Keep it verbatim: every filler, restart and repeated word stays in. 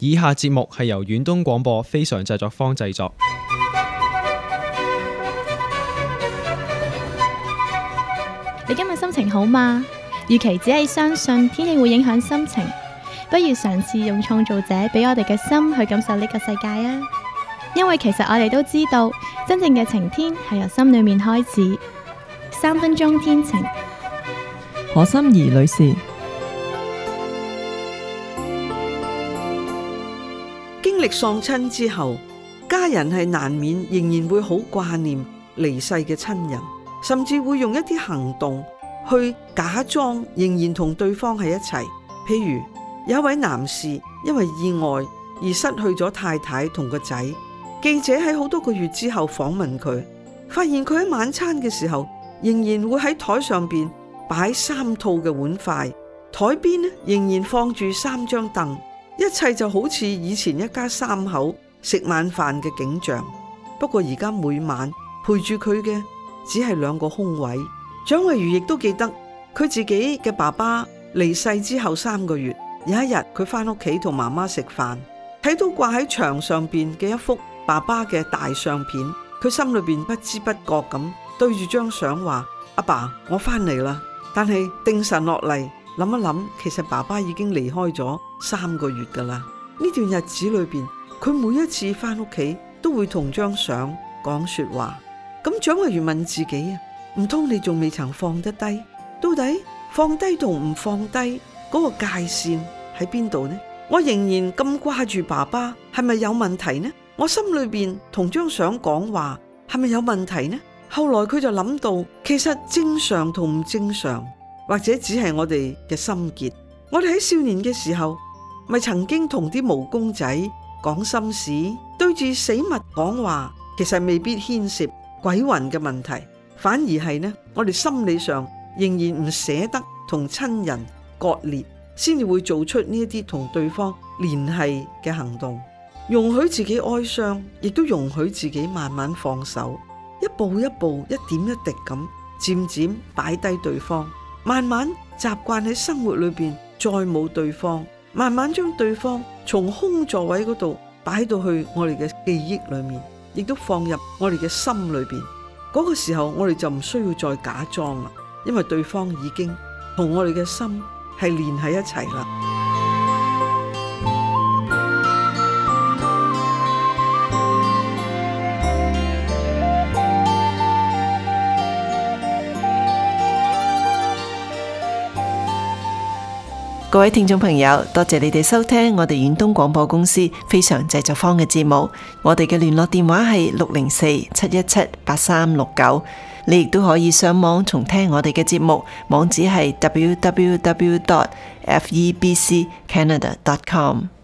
以下節目係由遠東廣播非常製作坊製作。 你今日心情好嗎？與其只係相信天氣會影響心情，不如嘗試用創造者俾我哋嘅心去感受呢個世界啊！因為其實我哋都知道，真正嘅晴天係由心裏面開始。三分鐘天晴， 何心怡女士。 經歷喪親之後，家人係難免仍然會好掛念離世嘅親人，甚至會用一啲行動去假裝仍然同對方喺一齊。譬如有一位男士因為意外而失去咗太太同個仔，記者喺好多個月之後訪問佢，發現佢喺晚餐嘅時候仍然會喺台上邊擺三套嘅碗筷，台邊呢仍然放住三張凳，一切就好似以前一家三口食晚飯嘅景象。不過而家每晚陪住佢嘅只係兩個空位。蔣慧茹亦都記得佢自己嘅爸爸離世之後三個月，有一日佢返屋企同媽媽食飯，睇到掛喺牆上邊嘅一幅爸爸嘅大相片，佢心裏邊不知不覺咁對住張相話：阿爸，我返嚟啦。但係定神落嚟諗一諗，其實爸爸已經離開咗三個月噶啦。呢段日子裏邊，佢每一次返屋企都會同張相講說話。咁蔣慧茹問自己啊，唔通你仲未曾放得低？到底放低同唔放低嗰個界線喺邊度呢？我仍然咁掛住爸爸，係咪有問題呢？我心裏邊同張相講話，係咪有問題呢？後來佢就諗到，其實正常同唔正常，或者只係我哋嘅心結。我哋喺少年嘅時候，咪曾經同啲毛公仔講心事，對住死物講話，其實未必牽涉鬼魂嘅問題，反而係呢，我哋心理上仍然唔捨得同親人割裂，先至會做出呢一啲同對方聯繫嘅行動。容許自己哀傷，亦都容許自己慢慢放手，一步一步，一點一滴咁，漸漸擺低對方，慢慢習慣喺生活裏邊再冇對方，慢慢將對方從空座位嗰度擺到去我哋嘅記憶裏面，亦都放入我哋嘅心裏邊。嗰個時候我哋就唔需要再假裝啦，因為對方已經同我哋嘅心係連喺一齊啦。 各位聽眾朋友，多謝你哋收聽我哋遠東廣播公司非常製作坊嘅節目。我哋嘅聯絡電話係六零四七一七八三六九。你亦都可以上網重聽我哋嘅節目，網址係 double-u double-u double-u dot f e b c canada dot com。